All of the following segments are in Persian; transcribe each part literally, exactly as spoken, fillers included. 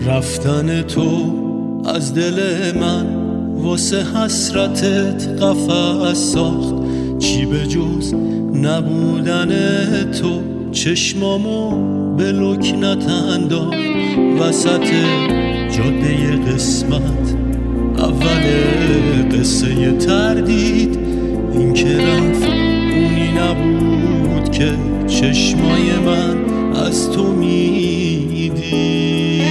رفتن تو از دل من واسه حسرتت قفس ساخت. چی به جز نبودن تو چشمامو به لکنت انداخت. وسط جاده قسمت اول قصه تردید، این که رفت اونی نبود که چشمای من از تو میدید.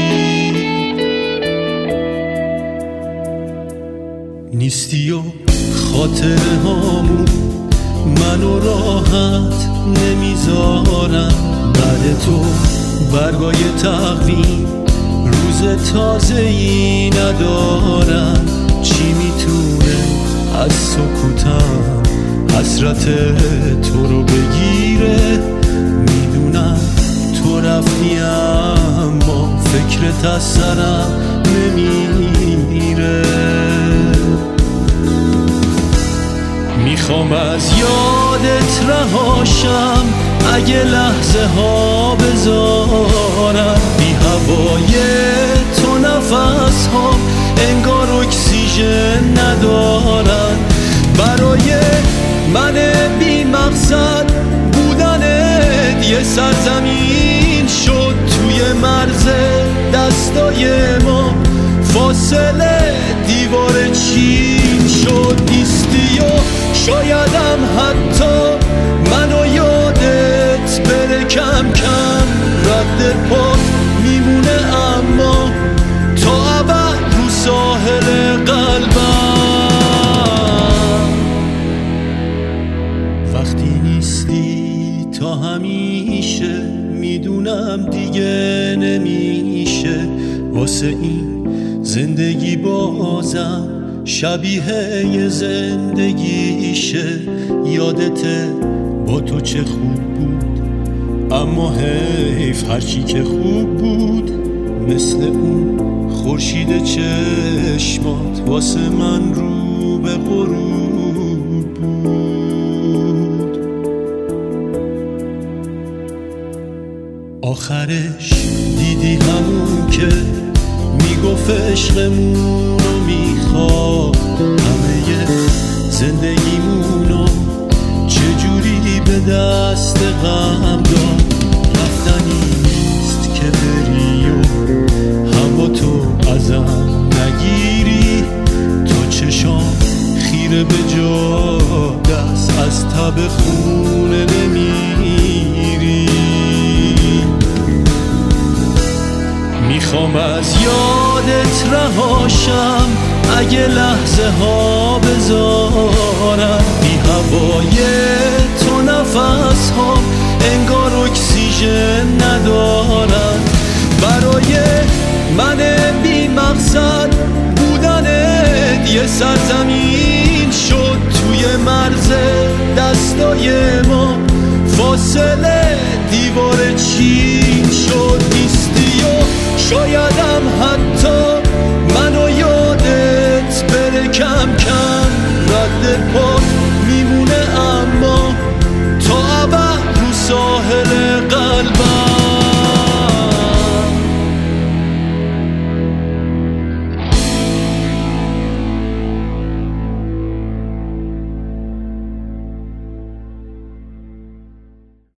نیستی و خاطره هامون منو راحت نمیذارم. بعد تو برگای تقویم روز تازه‌ای ندارم. چی میتونه از سکوتم حسرت تو رو بگیره؟ میدونم تو رفتی اما فکرت از سرم نمیره. میخوام از یادت رهاشم اگه لحظه ها بذارم. بی هوای تو نفس ها انگار اکسیژن ندارن. برای من بی مقصد بودنت یه سرزمین شد توی مرز دستای ما. فاصله دیوار چین شد. نیستی و شایدم حتی منو یادت بره کم کم. رد پات میمونه اما تا ابد رو ساحل قلبم. وقتی نیستی تا همیشه میدونم دیگه نمیشه. واسه این زندگی بازم شبیه یه زندگیشه. یادته با تو چه خوب بود، اما حیف هرچی که خوب بود مثل اون خورشید چشمات واسه من رو به غروب بود. آخرش دیدی همون که میگفت عشقمونو میخواد. همه زندگیمونو چجوری به دست غم داد. رفتنیست که بری و هوا تو ازم نگیری. تا چشام خیره به جا دست از تب خونه نمیری. میخوام از یادت رهاشم اگه لحظه ها بذارم. بی هوای تو نفس ها انگار اکسیژن ندارن. برای من بی مقصد بودنت یه سرزمین شد توی مرز دستای ما. فاصله دیوار چین شد.